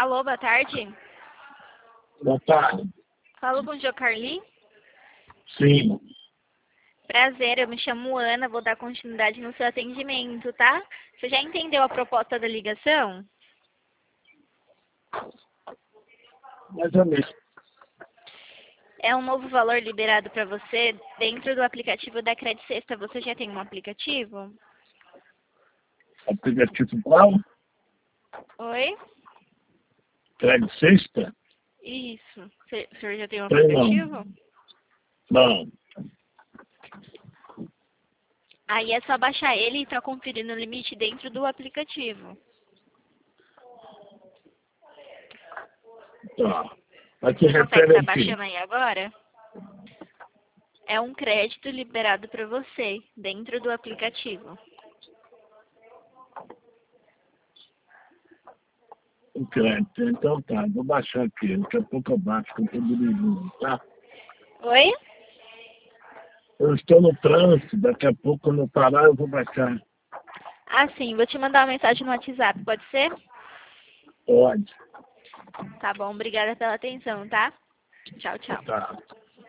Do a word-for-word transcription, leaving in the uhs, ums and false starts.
Alô, boa tarde. Boa tarde. Falo com o Jô Carli. Sim. Prazer, eu me chamo Ana, vou dar continuidade no seu atendimento, tá? Você já entendeu a proposta da ligação? Mais ou menos. É um novo valor liberado para você dentro do aplicativo da Credit Sexta. Você já tem um aplicativo? Aplicativo qual? Oi? Credit Sexta? Isso. Você- O senhor já tem um Tem aplicativo? não. Não. Aí é só baixar ele e estar conferindo o limite dentro do aplicativo. Tá. A que Você consegue refere estar a quê? baixando aí agora? É um crédito liberado para você dentro do aplicativo. O crédito. Então tá, vou baixar aqui. Daqui a pouco eu baixo, que eu tô dirigindo, tá? Oi? Eu estou no trânsito, daqui a pouco quando eu parar eu vou baixar. Ah, sim. Vou te mandar uma mensagem no WhatsApp, pode ser? Pode. Tá bom. Obrigada pela atenção, tá? Tchau, tchau. Tá.